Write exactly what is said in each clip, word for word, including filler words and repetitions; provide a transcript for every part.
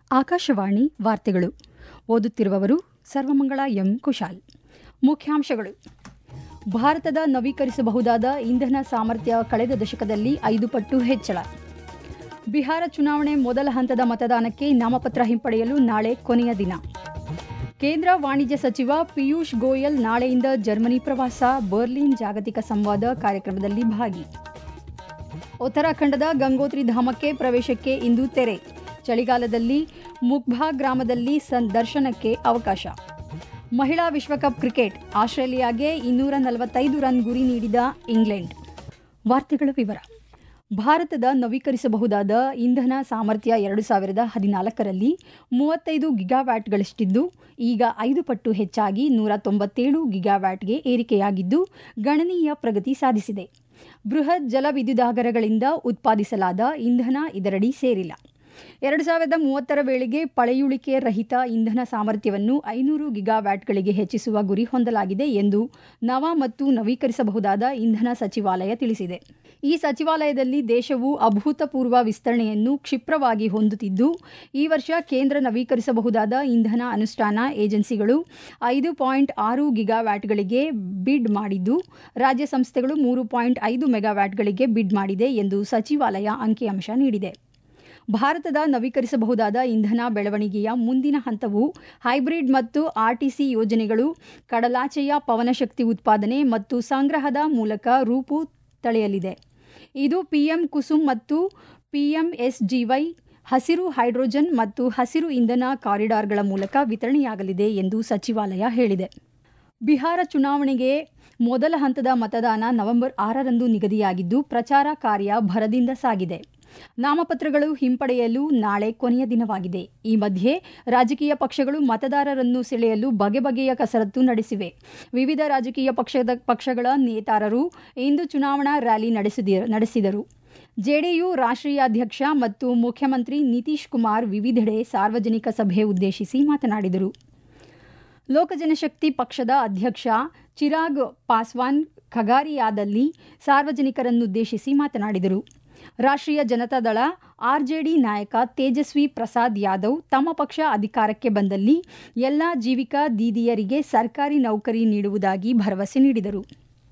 ಆಕಾಶವಾಣಿ ವಾರ್ತೆಗಳು. ಓದುತ್ತಿರುವವರು ಸರ್ವಮಂಗಳ ಎಂ ಕುಶಾಲ್. ಮುಖ್ಯಾಂಶಗಳು: ಭಾರತದ ನವೀಕರಿಸಬಹುದಾದ ಇಂಧನ ಸಾಮರ್ಥ್ಯ ಕಳೆದ ದಶಕದಲ್ಲಿ ಐದು ಪಟ್ಟು ಹೆಚ್ಚಳ. ಬಿಹಾರ ಚುನಾವಣೆ ಮೊದಲ ಹಂತದ ಮತದಾನಕ್ಕೆ ನಾಮಪತ್ರ ಹಿಂಪಡೆಯಲು ನಾಳೆ ಕೊನೆಯ ದಿನ. ಕೇಂದ್ರ ವಾಣಿಜ್ಯ ಸಚಿವ ಪಿಯೂಷ್ ಗೋಯಲ್ ನಾಳೆಯಿಂದ ಜರ್ಮನಿ ಪ್ರವಾಸ. ಬರ್ಲಿನ್ ಜಾಗತಿಕ ಸಂವಾದ ಕಾರ್ಯಕ್ರಮದಲ್ಲಿ ಭಾಗಿ. ಉತ್ತರಾಖಂಡದ ಗಂಗೋತ್ರಿ ಧಾಮಕ್ಕೆ ಪ್ರವೇಶಕ್ಕೆ ಇಂದು ತೆರೆ. ಚಳಿಗಾಲದಲ್ಲಿ ಮುಗ್ಭಾ ಗ್ರಾಮದಲ್ಲಿ ದರ್ಶನಕ್ಕೆ ಅವಕಾಶ. ಮಹಿಳಾ ವಿಶ್ವಕಪ್ ಕ್ರಿಕೆಟ್. ಆಸ್ಟ್ರೇಲಿಯಾಗೆ ಇನ್ನೂರ ನಲವತ್ತೈದು ರನ್ ಗುರಿ ನೀಡಿದ ಇಂಗ್ಲೆಂಡ್. ವಾರ್ತೆಗಳ ವಿವರ. ಭಾರತದ ನವೀಕರಿಸಬಹುದಾದ ಇಂಧನ ಸಾಮರ್ಥ್ಯ ಎರಡು ಸಾವಿರದ ಹದಿನಾಲ್ಕರಲ್ಲಿ ಮೂವತ್ತೈದು ಗಿಗಾವ್ಯಾಟ್ಗಳಷ್ಟಿದ್ದು, ಈಗ ಐದು ಪಟ್ಟು ಹೆಚ್ಚಾಗಿ ನೂರ ತೊಂಬತ್ತೇಳು ಗಿಗಾವ್ಯಾಟ್ಗೆ ಏರಿಕೆಯಾಗಿದ್ದು, ಗಣನೀಯ ಪ್ರಗತಿ ಸಾಧಿಸಿದೆ. ಬೃಹತ್ ಜಲವಿದ್ಯುದಾಗಾರಗಳಿಂದ ಉತ್ಪಾದಿಸಲಾದ ಇಂಧನ ಇದರಡಿ ಸೇರಿಲ್ಲ. ಎರಡು ಸಾವಿರದ ಮೂವತ್ತರ ವೇಳೆಗೆ ಪಳೆಯುಳಿಕೆ ರಹಿತ ಇಂಧನ ಸಾಮರ್ಥ್ಯವನ್ನು ಐನೂರು ಗಿಗಾವ್ಯಾಟ್ಗಳಿಗೆ ಹೆಚ್ಚಿಸುವ ಗುರಿ ಹೊಂದಲಾಗಿದೆ ಎಂದು ನವ ಮತ್ತು ನವೀಕರಿಸಬಹುದಾದ ಇಂಧನ ಸಚಿವಾಲಯ ತಿಳಿಸಿದೆ. ಈ ಸಚಿವಾಲಯದಲ್ಲಿ ದೇಶವು ಅಭೂತಪೂರ್ವ ವಿಸ್ತರಣೆಯನ್ನು ಕ್ಷಿಪ್ರವಾಗಿ ಹೊಂದುತ್ತಿದ್ದು, ಈ ವರ್ಷ ಕೇಂದ್ರ ನವೀಕರಿಸಬಹುದಾದ ಇಂಧನ ಅನುಷ್ಠಾನ ಏಜೆನ್ಸಿಗಳು ಐದು ಪಾಯಿಂಟ್ ಆರು ಗಿಗಾವ್ಯಾಟ್ಗಳಿಗೆ ಬಿಡ್ ಮಾಡಿದ್ದು, ರಾಜ್ಯ ಸಂಸ್ಥೆಗಳು ಮೂರು ಪಾಯಿಂಟ್ ಐದು ಮೆಗಾವ್ಯಾಟ್ಗಳಿಗೆ ಬಿಡ್ ಮಾಡಿದೆ ಎಂದು ಸಚಿವಾಲಯ ಅಂಕಿಅಂಶ ನೀಡಿದೆ. ಭಾರತದ ನವೀಕರಿಸಬಹುದಾದ ಇಂಧನ ಬೆಳವಣಿಗೆಯ ಮುಂದಿನ ಹಂತವು ಹೈಬ್ರಿಡ್ ಮತ್ತು ಆರ್ಟಿಸಿ ಯೋಜನೆಗಳು, ಕಡಲಾಚೆಯ ಪವನಶಕ್ತಿ ಉತ್ಪಾದನೆ ಮತ್ತು ಸಂಗ್ರಹದ ಮೂಲಕ ರೂಪು ತಳೆಯಲಿದೆ. ಇದು ಪಿಎಂ ಕುಸುಮ್ ಮತ್ತು ಪಿಎಂಎಸ್ಜಿವೈ ಹಸಿರು ಹೈಡ್ರೋಜನ್ ಮತ್ತು ಹಸಿರು ಇಂಧನ ಕಾರಿಡಾರ್ಗಳ ಮೂಲಕ ವಿತರಣೆಯಾಗಲಿದೆ ಎಂದು ಸಚಿವಾಲಯ ಹೇಳಿದೆ. ಬಿಹಾರ ಚುನಾವಣೆಗೆ ಮೊದಲ ಹಂತದ ಮತದಾನ ನವೆಂಬರ್ ಆರರಂದು ನಿಗದಿಯಾಗಿದ್ದು, ಪ್ರಚಾರ ಕಾರ್ಯ ಭರದಿಂದ ಸಾಗಿದೆ. ನಾಮಪತ್ರಗಳು ಹಿಂಪಡೆಯಲು ನಾಳೆ ಕೊನೆಯ ದಿನವಾಗಿದೆ. ಈ ಮಧ್ಯೆ ರಾಜಕೀಯ ಪಕ್ಷಗಳು ಮತದಾರರನ್ನು ಸೆಳೆಯಲು ಬಗೆ ಬಗೆಯ ಕಸರತ್ತು ನಡೆಸಿವೆ. ವಿವಿಧ ರಾಜಕೀಯ ಪಕ್ಷದ ಪಕ್ಷಗಳ ನೇತಾರರು ಇಂದು ಚುನಾವಣಾ ರ್ಯಾಲಿ ನಡೆಸಿದರು. ಜೆಡಿಯು ರಾಷ್ಟ್ರೀಯ ಅಧ್ಯಕ್ಷ ಮತ್ತು ಮುಖ್ಯಮಂತ್ರಿ ನಿತೀಶ್ ಕುಮಾರ್ ವಿವಿಧೆಡೆ ಸಾರ್ವಜನಿಕ ಸಭೆ ಉದ್ದೇಶಿಸಿ ಮಾತನಾಡಿದರು. ಲೋಕಜನಶಕ್ತಿ ಪಕ್ಷದ ಅಧ್ಯಕ್ಷ ಚಿರಾಗ್ ಪಾಸ್ವಾನ್ ಖಗಾರಿಯಾದಲ್ಲಿ ಸಾರ್ವಜನಿಕರನ್ನುದ್ದೇಶಿಸಿ ಮಾತನಾಡಿದರು. ರಾಷ್ಟ್ರೀಯ ಜನತಾದಳ ಆರ್ಜೆಡಿ ನಾಯಕ ತೇಜಸ್ವಿ ಪ್ರಸಾದ್ ಯಾದವ್ ತಮ್ಮ ಪಕ್ಷ ಅಧಿಕಾರಕ್ಕೆ ಬಂದಲ್ಲಿ ಎಲ್ಲ ಜೀವಿಕಾ ದೀದಿಯರಿಗೆ ಸರ್ಕಾರಿ ನೌಕರಿ ನೀಡುವುದಾಗಿ ಭರವಸೆ ನೀಡಿದರು.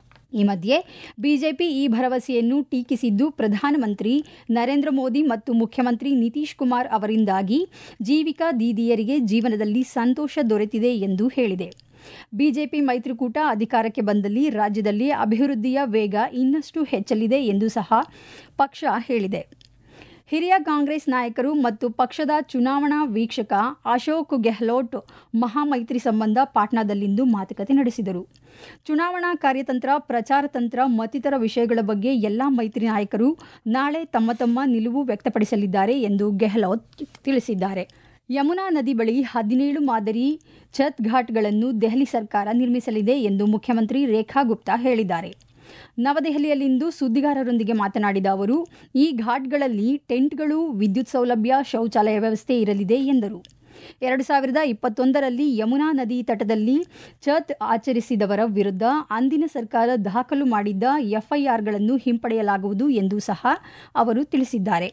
ಈ ಮಧ್ಯೆ ಬಿಜೆಪಿ ಈ ಭರವಸೆಯನ್ನು ಟೀಕಿಸಿದ್ದು, ಪ್ರಧಾನಮಂತ್ರಿ ನರೇಂದ್ರ ಮೋದಿ ಮತ್ತು ಮುಖ್ಯಮಂತ್ರಿ ನಿತೀಶ್ ಕುಮಾರ್ ಅವರಿಂದಾಗಿ ಜೀವಿಕಾ ದೀದಿಯರಿಗೆ ಜೀವನದಲ್ಲಿ ಸಂತೋಷ ದೊರೆತಿದೆ ಎಂದು ಹೇಳಿದೆ. ಬಿಜೆಪಿ ಮೈತ್ರಿಕೂಟ ಅಧಿಕಾರಕ್ಕೆ ಬಂದಲ್ಲಿ ರಾಜ್ಯದಲ್ಲಿ ಅಭಿವೃದ್ಧಿಯ ವೇಗ ಇನ್ನಷ್ಟು ಹೆಚ್ಚಲಿದೆ ಎಂದು ಸಹ ಪಕ್ಷ ಹೇಳಿದೆ. ಹಿರಿಯ ಕಾಂಗ್ರೆಸ್ ನಾಯಕರು ಮತ್ತು ಪಕ್ಷದ ಚುನಾವಣಾ ವೀಕ್ಷಕ ಅಶೋಕ್ ಗೆಹ್ಲೋಟ್ ಮಹಾಮೈತ್ರಿ ಸಂಬಂಧ ಪಾಟ್ನಾದಲ್ಲಿಂದು ಮಾತುಕತೆ ನಡೆಸಿದರು. ಚುನಾವಣಾ ಕಾರ್ಯತಂತ್ರ, ಪ್ರಚಾರ ತಂತ್ರ ಮತ್ತಿತರ ವಿಷಯಗಳ ಬಗ್ಗೆ ಎಲ್ಲ ಮೈತ್ರಿ ನಾಯಕರು ನಾಳೆ ತಮ್ಮ ತಮ್ಮ ನಿಲುವು ವ್ಯಕ್ತಪಡಿಸಲಿದ್ದಾರೆ ಎಂದು ಗೆಹ್ಲೋಟ್ ತಿಳಿಸಿದ್ದಾರೆ. ಯಮುನಾ ನದಿ ಬಳಿ ಹದಿನೇಳು ಮಾದರಿ ಛತ್ ಘಾಟ್ಗಳನ್ನು ದೆಹಲಿ ಸರ್ಕಾರ ನಿರ್ಮಿಸಲಿದೆ ಎಂದು ಮುಖ್ಯಮಂತ್ರಿ ರೇಖಾ ಗುಪ್ತಾ ಹೇಳಿದ್ದಾರೆ. ನವದೆಹಲಿಯಲ್ಲಿಂದು ಸುದ್ದಿಗಾರರೊಂದಿಗೆ ಮಾತನಾಡಿದ ಅವರು, ಈ ಘಾಟ್ಗಳಲ್ಲಿ ಟೆಂಟ್ಗಳು, ವಿದ್ಯುತ್ ಸೌಲಭ್ಯ, ಶೌಚಾಲಯ ವ್ಯವಸ್ಥೆ ಇರಲಿದೆ ಎಂದರು. ಎರಡು ಸಾವಿರದ ಇಪ್ಪತ್ತೊಂದರಲ್ಲಿ ಯಮುನಾ ನದಿ ತಟದಲ್ಲಿ ಛತ್ ಆಚರಿಸಿದವರ ವಿರುದ್ಧ ಅಂದಿನ ಸರ್ಕಾರ ದಾಖಲು ಮಾಡಿದ್ದ ಎಫ್ಐಆರ್ಗಳನ್ನು ಹಿಂಪಡೆಯಲಾಗುವುದು ಎಂದು ಸಹ ಅವರು ತಿಳಿಸಿದ್ದಾರೆ.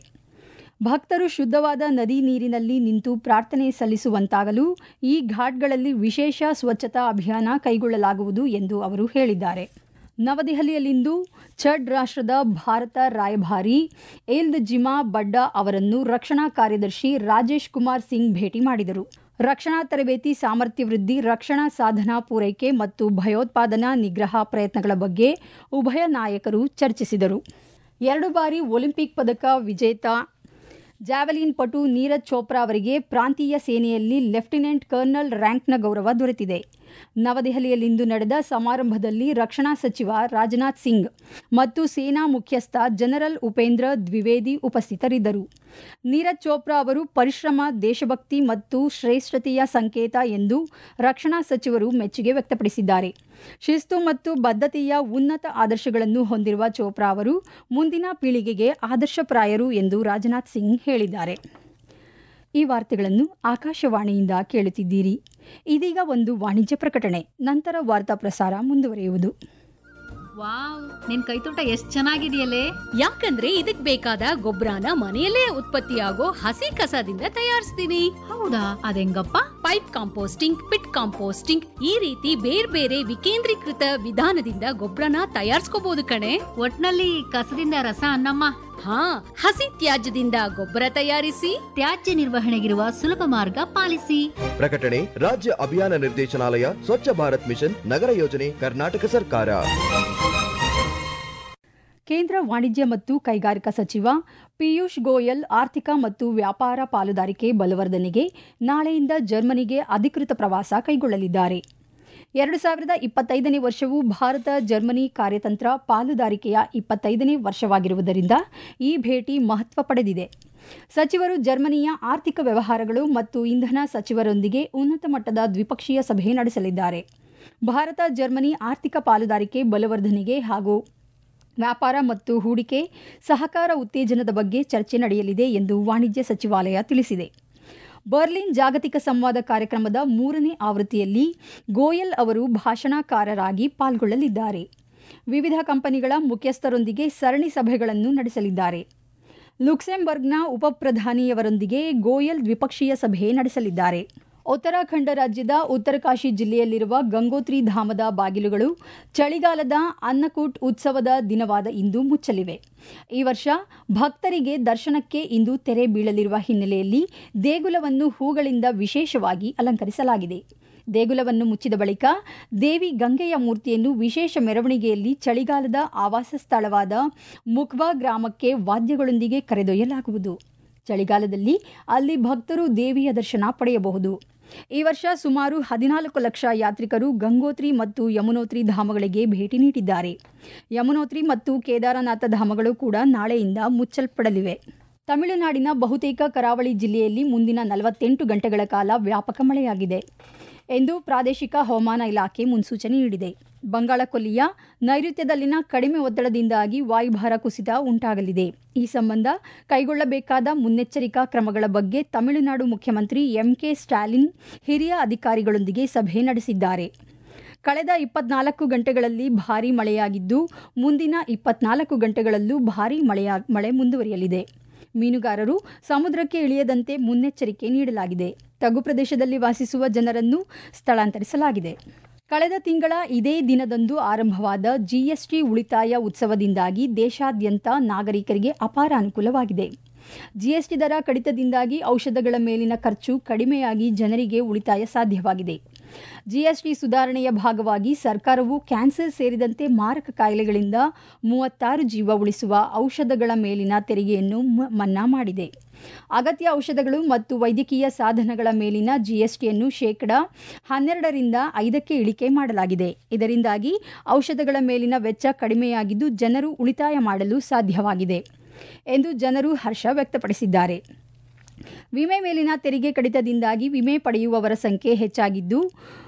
ಭಕ್ತರು ಶುದ್ಧವಾದ ನದಿ ನೀರಿನಲ್ಲಿ ನಿಂತು ಪ್ರಾರ್ಥನೆ ಸಲ್ಲಿಸುವಂತಾಗಲು ಈ ಘಾಟ್ಗಳಲ್ಲಿ ವಿಶೇಷ ಸ್ವಚ್ಛತಾ ಅಭಿಯಾನ ಕೈಗೊಳ್ಳಲಾಗುವುದು ಎಂದು ಅವರು ಹೇಳಿದ್ದಾರೆ. ನವದೆಹಲಿಯಲ್ಲಿಂದು ಛಡ್ ರಾಷ್ಟ್ರದ ಭಾರತ ರಾಯಭಾರಿ ಏಲ್ದ್ ಜಿಮಾ ಬಡ್ಡಾ ಅವರನ್ನು ರಕ್ಷಣಾ ಕಾರ್ಯದರ್ಶಿ ರಾಜೇಶ್ ಕುಮಾರ್ ಸಿಂಗ್ ಭೇಟಿ ಮಾಡಿದರು. ರಕ್ಷಣಾ ತರಬೇತಿ, ಸಾಮರ್ಥ್ಯ ವೃದ್ಧಿ, ರಕ್ಷಣಾ ಸಾಧನ ಪೂರೈಕೆ ಮತ್ತು ಭಯೋತ್ಪಾದನಾ ನಿಗ್ರಹ ಪ್ರಯತ್ನಗಳ ಬಗ್ಗೆ ಉಭಯ ನಾಯಕರು ಚರ್ಚಿಸಿದರು. ಎರಡು ಬಾರಿ ಒಲಿಂಪಿಕ್ ಪದಕ ವಿಜೇತ ಜಾವೆಲಿನ್ ಪಟು ನೀರಜ್ ಚೋಪ್ರಾ ಅವರಿಗೆ ಪ್ರಾಂತೀಯ ಸೇನೆಯಲ್ಲಿ ಲೆಫ್ಟಿನೆಂಟ್ ಕರ್ನಲ್ ರ್ಯಾಂಕ್ನ ಗೌರವ ದೊರೆತಿದೆ. ನವದೆಹಲಿಯಲ್ಲಿಂದು ನಡೆದ ಸಮಾರಂಭದಲ್ಲಿ ರಕ್ಷಣಾ ಸಚಿವ ರಾಜನಾಥ್ ಸಿಂಗ್ ಮತ್ತು ಸೇನಾ ಮುಖ್ಯಸ್ಥ ಜನರಲ್ ಉಪೇಂದ್ರ ದ್ವಿವೇದಿ ಉಪಸ್ಥಿತರಿದ್ದರು. ನೀರಜ್ ಚೋಪ್ರಾ ಅವರು ಪರಿಶ್ರಮ, ದೇಶಭಕ್ತಿ ಮತ್ತು ಶ್ರೇಷ್ಠತೆಯ ಸಂಕೇತ ಎಂದು ರಕ್ಷಣಾ ಸಚಿವರು ಮೆಚ್ಚುಗೆ ವ್ಯಕ್ತಪಡಿಸಿದ್ದಾರೆ. ಶಿಸ್ತು ಮತ್ತು ಬದ್ಧತೆಯ ಉನ್ನತ ಆದರ್ಶಗಳನ್ನು ಹೊಂದಿರುವ ಚೋಪ್ರಾ ಅವರು ಮುಂದಿನ ಪೀಳಿಗೆಗೆ ಆದರ್ಶಪ್ರಾಯರು ಎಂದು ರಾಜನಾಥ್ ಸಿಂಗ್ ಹೇಳಿದ್ದಾರೆ. ಈ ವಾರ್ತೆಗಳನ್ನು ಆಕಾಶವಾಣಿಯಿಂದ ಕೇಳುತ್ತಿದ್ದೀರಿ. ಇದೀಗ ಒಂದು ವಾಣಿಜ್ಯ ಪ್ರಕಟಣೆ, ನಂತರ ವಾರ್ತಾ ಪ್ರಸಾರ ಮುಂದುವರಿಯುವುದು. ವಾವ್, ನಿನ್ ಕೈತೋಟ ಎಷ್ಟ್ ಚೆನ್ನಾಗಿದೆಯಲ್ಲೇ. ಯಾಕಂದ್ರೆ ಇದಕ್ ಬೇಕಾದ ಗೊಬ್ಬರನ ಮನೆಯಲ್ಲೇ ಉತ್ಪತ್ತಿಯಾಗೋ ಹಸಿ ಕಸದಿಂದ ತಯಾರಿಸ್ತೀನಿ. ಹೌದಾ, ಅದೆಂಗಪ್ಪ? ಪೈಪ್ ಕಾಂಪೋಸ್ಟಿಂಗ್, ಪಿಟ್ ಕಾಂಪೋಸ್ಟಿಂಗ್, ಈ ರೀತಿ ಬೇರೆ ಬೇರೆ ವಿಕೇಂದ್ರೀಕೃತ ವಿಧಾನದಿಂದ ಗೊಬ್ಬರನ ತಯಾರಿಸ್ಕೋಬಹುದು ಕಣೆ. ಒಟ್ನಲ್ಲಿ ಕಸದಿಂದ ರಸ ಅನ್ನಮ್ಮ. ಹಾ, ಹಸಿ ತ್ಯಾಜ್ಯದಿಂದ ಗೊಬ್ಬರ ತಯಾರಿಸಿ ತ್ಯಾಜ್ಯ ನಿರ್ವಹಣೆಗಿರುವ ಸುಲಭ ಮಾರ್ಗ ಪಾಲಿಸಿ. ಪ್ರಕಟಣೆ ರಾಜ್ಯ ಅಭಿಯಾನ ನಿರ್ದೇಶನಾಲಯ, ಸ್ವಚ್ಛ ಭಾರತ್ ಮಿಷನ್, ನಗರ ಯೋಜನೆ, ಕರ್ನಾಟಕ ಸರ್ಕಾರ. ಕೇಂದ್ರ ವಾಣಿಜ್ಯ ಮತ್ತು ಕೈಗಾರಿಕಾ ಸಚಿವ ಪಿಯೂಷ್ ಗೋಯಲ್ ಆರ್ಥಿಕ ಮತ್ತು ವ್ಯಾಪಾರ ಪಾಲುದಾರಿಕೆ ಬಲವರ್ಧನೆಗೆ ನಾಳೆಯಿಂದ ಜರ್ಮನಿಗೆ ಅಧಿಕೃತ ಪ್ರವಾಸ ಕೈಗೊಳ್ಳಲಿದ್ದಾರೆ. ಎರಡು ಸಾವಿರದ ಇಪ್ಪತ್ತೈದನೇ ವರ್ಷವು ಭಾರತ ಜರ್ಮನಿ ಕಾರ್ಯತಂತ್ರ ಪಾಲುದಾರಿಕೆಯ ಇಪ್ಪತ್ತೈದನೇ ವರ್ಷವಾಗಿರುವುದರಿಂದ ಈ ಭೇಟಿ ಮಹತ್ವ ಪಡೆದಿದೆ. ಸಚಿವರು ಜರ್ಮನಿಯ ಆರ್ಥಿಕ ವ್ಯವಹಾರಗಳು ಮತ್ತು ಇಂಧನ ಸಚಿವರೊಂದಿಗೆ ಉನ್ನತ ಮಟ್ಟದ ದ್ವಿಪಕ್ಷೀಯ ಸಭೆ ನಡೆಸಲಿದ್ದಾರೆ. ಭಾರತ ಜರ್ಮನಿ ಆರ್ಥಿಕ ಪಾಲುದಾರಿಕೆ ಬಲವರ್ಧನೆಗೆ ಹಾಗೂ ವ್ಯಾಪಾರ ಮತ್ತು ಹೂಡಿಕೆ ಸಹಕಾರ ಉತ್ತೇಜನದ ಬಗ್ಗೆ ಚರ್ಚೆ ನಡೆಯಲಿದೆ ಎಂದು ವಾಣಿಜ್ಯ ಸಚಿವಾಲಯ ತಿಳಿಸಿದೆ. ಬರ್ಲಿನ್ ಜಾಗತಿಕ ಸಂವಾದ ಕಾರ್ಯಕ್ರಮದ ಮೂರನೇ ಆವೃತ್ತಿಯಲ್ಲಿ ಗೋಯಲ್ ಅವರು ಭಾಷಣಕಾರರಾಗಿ ಪಾಲ್ಗೊಳ್ಳಲಿದ್ದಾರೆ. ವಿವಿಧ ಕಂಪನಿಗಳ ಮುಖ್ಯಸ್ಥರೊಂದಿಗೆ ಸರಣಿ ಸಭೆಗಳನ್ನು ನಡೆಸಲಿದ್ದಾರೆ. ಲುಕ್ಸೆಂಬರ್ಗ್ನ ಉಪಪ್ರಧಾನಿಯವರೊಂದಿಗೆ ಗೋಯಲ್ ದ್ವಿಪಕ್ಷೀಯ ಸಭೆ ನಡೆಸಲಿದ್ದಾರೆ. ಉತ್ತರಾಖಂಡ ರಾಜ್ಯದ ಉತ್ತರಕಾಶಿ ಜಿಲ್ಲೆಯಲ್ಲಿರುವ ಗಂಗೋತ್ರಿ ಧಾಮದ ಬಾಗಿಲುಗಳು ಚಳಿಗಾಲದ ಅನ್ನಕೂಟ್ ಉತ್ಸವದ ದಿನವಾದ ಇಂದು ಮುಚ್ಚಲಿವೆ. ಈ ವರ್ಷ ಭಕ್ತರಿಗೆ ದರ್ಶನಕ್ಕೆ ಇಂದು ತೆರೆ ಬೀಳಲಿರುವ ಹಿನ್ನೆಲೆಯಲ್ಲಿ ದೇಗುಲವನ್ನು ಹೂಗಳಿಂದ ವಿಶೇಷವಾಗಿ ಅಲಂಕರಿಸಲಾಗಿದೆ. ದೇಗುಲವನ್ನು ಮುಚ್ಚಿದ ಬಳಿಕ ದೇವಿ ಗಂಗೆಯ ಮೂರ್ತಿಯನ್ನು ವಿಶೇಷ ಮೆರವಣಿಗೆಯಲ್ಲಿ ಚಳಿಗಾಲದ ಆವಾಸ ಸ್ಥಳವಾದ ಮುಖ್ವಾ ಗ್ರಾಮಕ್ಕೆ ವಾದ್ಯಗಳೊಂದಿಗೆ ಕರೆದೊಯ್ಯಲಾಗುವುದು. ಚಳಿಗಾಲದಲ್ಲಿ ಅಲ್ಲಿ ಭಕ್ತರು ದೇವಿಯ ದರ್ಶನ ಪಡೆಯಬಹುದು. ಈ ವರ್ಷ ಸುಮಾರು ಹದಿನಾಲ್ಕು ಲಕ್ಷ ಯಾತ್ರಿಕರು ಗಂಗೋತ್ರಿ ಮತ್ತು ಯಮುನೋತ್ರಿ ಧಾಮಗಳಿಗೆ ಭೇಟಿ ನೀಡಿದ್ದಾರೆ. ಯಮುನೋತ್ರಿ ಮತ್ತು ಕೇದಾರನಾಥ ಧಾಮಗಳು ಕೂಡ ನಾಳೆಯಿಂದ ಮುಚ್ಚಲ್ಪಡಲಿವೆ. ತಮಿಳುನಾಡಿನ ಬಹುತೇಕ ಕರಾವಳಿ ಜಿಲ್ಲೆಯಲ್ಲಿ ಮುಂದಿನ ನಲವತ್ತೆಂಟು ಗಂಟೆಗಳ ಕಾಲ ವ್ಯಾಪಕ ಮಳೆಯಾಗಿದೆ ಎಂದು ಪ್ರಾದೇಶಿಕ ಹವಾಮಾನ ಇಲಾಖೆ ಮುನ್ಸೂಚನೆ ನೀಡಿದೆ. ಬಂಗಾಳಕೊಲ್ಲಿಯ ನೈಋತ್ಯದಲ್ಲಿನ ಕಡಿಮೆ ಒತ್ತಡದಿಂದಾಗಿ ವಾಯುಭಾರ ಕುಸಿತ ಉಂಟಾಗಲಿದೆ. ಈ ಸಂಬಂಧ ಕೈಗೊಳ್ಳಬೇಕಾದ ಮುನ್ನೆಚ್ಚರಿಕಾ ಕ್ರಮಗಳ ಬಗ್ಗೆ ತಮಿಳುನಾಡು ಮುಖ್ಯಮಂತ್ರಿ ಎಂಕೆ ಸ್ಟಾಲಿನ್ ಹಿರಿಯ ಅಧಿಕಾರಿಗಳೊಂದಿಗೆ ಸಭೆ ನಡೆಸಿದ್ದಾರೆ. ಕಳೆದ ಇಪ್ಪತ್ನಾಲ್ಕು ಗಂಟೆಗಳಲ್ಲಿ ಭಾರೀ ಮಳೆಯಾಗಿದ್ದು ಮುಂದಿನ ಇಪ್ಪತ್ನಾಲ್ಕು ಗಂಟೆಗಳಲ್ಲೂ ಭಾರೀ ಮಳೆಯ ಮಳೆ ಮುಂದುವರಿಯಲಿದೆ. ಮೀನುಗಾರರು ಸಮುದ್ರಕ್ಕೆ ಇಳಿಯದಂತೆ ಮುನ್ನೆಚ್ಚರಿಕೆ ನೀಡಲಾಗಿದೆ. ತಗ್ಗು ಪ್ರದೇಶದಲ್ಲಿ ವಾಸಿಸುವ ಜನರನ್ನು ಸ್ಥಳಾಂತರಿಸಲಾಗಿದೆ. ಕಳೆದ ತಿಂಗಳ ಇದೇ ದಿನದಂದು ಆರಂಭವಾದ ಜಿಎಸ್ಟಿ ಉಳಿತಾಯ ಉತ್ಸವದಿಂದಾಗಿ ದೇಶಾದ್ಯಂತ ನಾಗರಿಕರಿಗೆ ಅಪಾರ ಅನುಕೂಲವಾಗಿದೆ. ಜಿಎಸ್ಟಿ ದರ ಕಡಿತದಿಂದಾಗಿ ಔಷಧಗಳ ಮೇಲಿನ ಖರ್ಚು ಕಡಿಮೆಯಾಗಿ ಜನರಿಗೆ ಉಳಿತಾಯ ಸಾಧ್ಯವಾಗಿದೆ. ಜಿಎಸ್ಟಿ ಸುಧಾರಣೆಯ ಭಾಗವಾಗಿ ಸರ್ಕಾರವು ಕ್ಯಾನ್ಸರ್ ಸೇರಿದಂತೆ ಮಾರಕ ಕಾಯಿಲೆಗಳಿಂದ ಮೂವತ್ತಾರು ಜೀವ ಉಳಿಸುವ ಔಷಧಗಳ ಮೇಲಿನ ತೆರಿಗೆಯನ್ನು ಮನ್ನಾ ಮಾಡಿದೆ. ಅಗತ್ಯ ಔಷಧಗಳು ಮತ್ತು ವೈದ್ಯಕೀಯ ಸಾಧನಗಳ ಮೇಲಿನ ಜಿಎಸ್ಟಿಯನ್ನು ಶೇಕಡಾ ಹನ್ನೆರಡರಿಂದ ಐದಕ್ಕೆ ಇಳಿಕೆ ಮಾಡಲಾಗಿದೆ. ಇದರಿಂದಾಗಿ ಔಷಧಗಳ ಮೇಲಿನ ವೆಚ್ಚ ಕಡಿಮೆಯಾಗಿದ್ದು ಜನರು ಉಳಿತಾಯ ಮಾಡಲು ಸಾಧ್ಯವಾಗಿದೆ ಎಂದು ಜನರು ಹರ್ಷ ವ್ಯಕ್ತಪಡಿಸಿದ್ದಾರೆ. ವಿಮೆ ಮೇಲಿನ ತೆರಿಗೆ ಕಡಿತದಿಂದಾಗಿ ವಿಮೆ ಪಡೆಯುವವರ ಸಂಖ್ಯೆ ಹೆಚ್ಚಾಗಿದ್ದು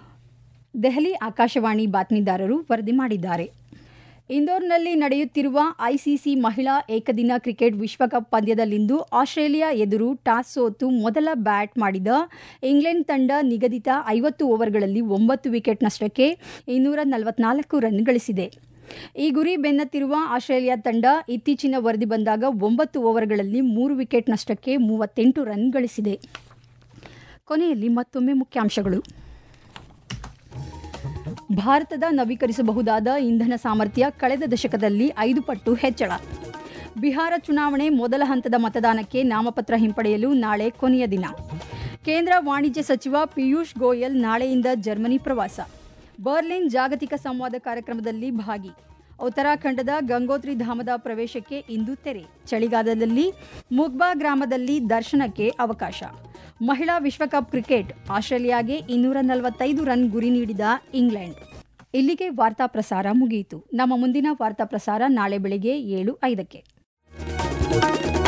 ದೆಹಲಿ ಆಕಾಶವಾಣಿ ಬಾತ್ಮೀದಾರರು ವರದಿ ಮಾಡಿದ್ದಾರೆ. ಇಂದೋರ್ನಲ್ಲಿ ನಡೆಯುತ್ತಿರುವ ಐಸಿಸಿ ಮಹಿಳಾ ಏಕದಿನ ಕ್ರಿಕೆಟ್ ವಿಶ್ವಕಪ್ ಪಂದ್ಯದಲ್ಲಿಂದು ಆಸ್ಟ್ರೇಲಿಯಾ ಎದುರು ಟಾಸ್ ಸೋತು ಮೊದಲ ಬ್ಯಾಟ್ ಮಾಡಿದ ಇಂಗ್ಲೆಂಡ್ ತಂಡ ನಿಗದಿತ ಐವತ್ತು ಓವರ್ಗಳಲ್ಲಿ ಒಂಬತ್ತು ವಿಕೆಟ್ ನಷ್ಟಕ್ಕೆ ಇನ್ನೂರ ನಲವತ್ನಾಲ್ಕು ರನ್ ಗಳಿಸಿದೆ. ಈ ಗುರಿ ಬೆನ್ನತ್ತಿರುವ ಆಸ್ಟ್ರೇಲಿಯಾ ತಂಡ ಇತ್ತೀಚಿನ ವರದಿ ಬಂದಾಗ ಒಂಬತ್ತು ಓವರ್ಗಳಲ್ಲಿ ಮೂರು ವಿಕೆಟ್ ನಷ್ಟಕ್ಕೆ ಮೂವತ್ತೆಂಟು ರನ್ ಗಳಿಸಿದೆ. ಕೊನೆಯಲ್ಲಿ ಮತ್ತೊಮ್ಮೆ ಮುಖ್ಯಾಂಶಗಳು. ಭಾರತದ ನವೀಕರಿಸಬಹುದಾದ ಇಂಧನ ಸಾಮರ್ಥ್ಯ ಕಳೆದ ದಶಕದಲ್ಲಿ ಐದು ಪಟ್ಟು ಹೆಚ್ಚಳ. ಬಿಹಾರ ಚುನಾವಣೆ ಮೊದಲ ಹಂತದ ಮತದಾನಕ್ಕೆ ನಾಮಪತ್ರ ಹಿಂಪಡೆಯಲು ನಾಳೆ ಕೊನೆಯ ದಿನ. ಕೇಂದ್ರ ವಾಣಿಜ್ಯ ಸಚಿವ ಪಿಯೂಷ್ ಗೋಯಲ್ ನಾಳೆಯಿಂದ ಜರ್ಮನಿ ಪ್ರವಾಸ. ಬರ್ಲಿನ್ ಜಾಗತಿಕ ಸಂವಾದ ಕಾರ್ಯಕ್ರಮದಲ್ಲಿ ಭಾಗಿ. ಉತ್ತರಾಖಂಡದ ಗಂಗೋತ್ರಿ ಧಾಮದ ಪ್ರವೇಶಕ್ಕೆ ಇಂದು ತೆರೆ. ಚಳಿಗಾಲದಲ್ಲಿ ಮುಗ್ಬಾ ಗ್ರಾಮದಲ್ಲಿ ದರ್ಶನಕ್ಕೆ ಅವಕಾಶ. ಮಹಿಳಾ ವಿಶ್ವಕಪ್ ಕ್ರಿಕೆಟ್ ಆಸ್ಟ್ರೇಲಿಯಾಗೆ ಇನ್ನೂರ ನಲವತ್ತೈದು ರನ್ ಗುರಿ ನೀಡಿದ ಇಂಗ್ಲೆಂಡ್. ಇಲ್ಲಿಗೆ ವಾರ್ತಾ ಪ್ರಸಾರ ಮುಗಿಯಿತು. ನಮ್ಮ ಮುಂದಿನ ವಾರ್ತಾ ಪ್ರಸಾರ ನಾಳೆ ಬೆಳಗ್ಗೆ ಏಳು ಐದಕ್ಕೆ.